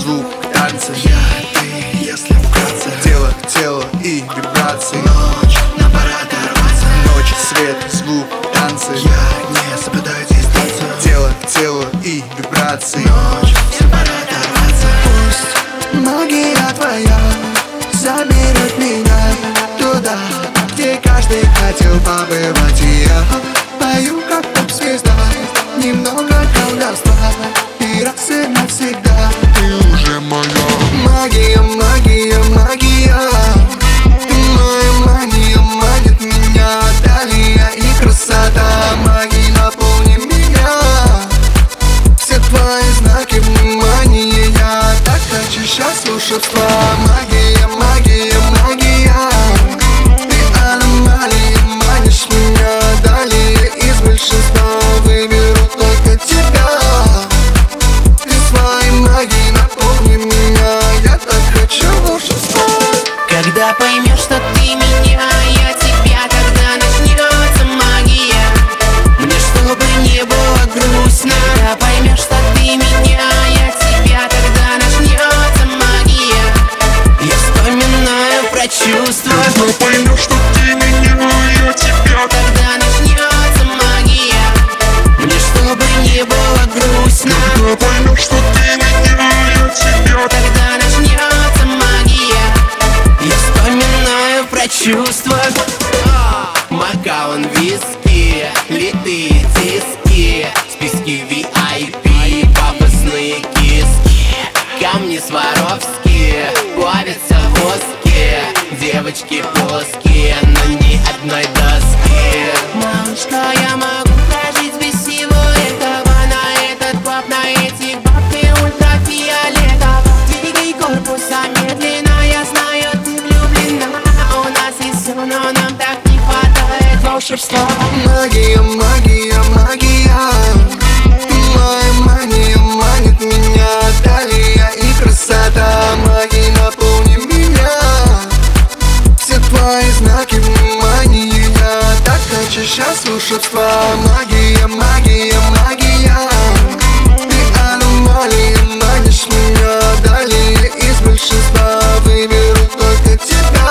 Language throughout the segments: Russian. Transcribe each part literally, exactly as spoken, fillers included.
звук танца. Я и ты, если вкратце. Тело, тело и вибрации. Ночь, нам пора оторваться. Ночь, свет, звук, танцы. Я не соблюдаю дистанцию. Тело, тело и вибрации. Ночь, всем пора оторваться. Пусть магия твоя заберет меня туда, где каждый хотел побывать. И я пою как поп-звезда, немного колдовства, и раз и навсегда ты уже моя. Магия, магия, магия, моя магия манит меня. Талия и красота магии наполни меня. Все твои знаки внимания, я так хочу сейчас волшебства. Магия, магия, магия, ты аномалия, манишь меня. Далее из большинства выберу только тебя. Ты своей магией наполни меня, я так хочу волшебства. Когда поймешь, что ты меня, я тебя, когда начнется магия. Мне чтобы не было грустно. Когда поймешь, что ты меня, я тебя, когда начнется магия. Я вспоминаю про чувства. Когда поймешь, что ты меня, я тебя, Когда начнется магия. Мне чтобы не было грустно. когда поймешь, что ты меня, я тебя. Когда начнется магия. Я вспоминаю про чувства. Макаон, виски, литые диски, списки ви ай пи, пафосные киски, камни Сваровски, плавятся в воске, девочки плоские, но ни одной доски. Малышка, я могу прожить без всего этого, на этот клаб, на этих баб, ты ультрафиолетово. Двигай корпуса медленно, я знаю, ты влюблена. У нас есть все, но нам так не хватает волшебства. Магия, магия, магия, моя мания манит меня. Талия и красота магии наполни меня. Все твои знаки внимания, я так хочу сейчас волшебства. Магия, магия, магия, ты аномалия, манишь меня. Далее из большинства выберу только тебя.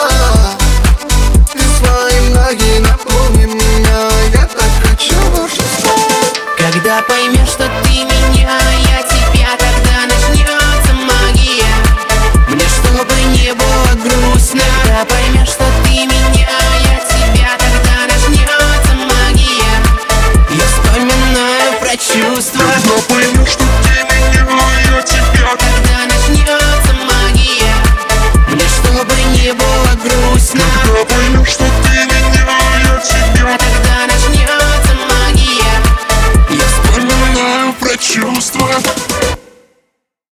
Ты своей магией наполни меня, я так хочу волшебства. Когда поймешь, что ты меня, я тебя, когда начнется магия. Мне чтобы не было грустно. Когда поймешь, что ты меня, я тебя, когда начнется магия. Я вспоминаю про чувства. Когда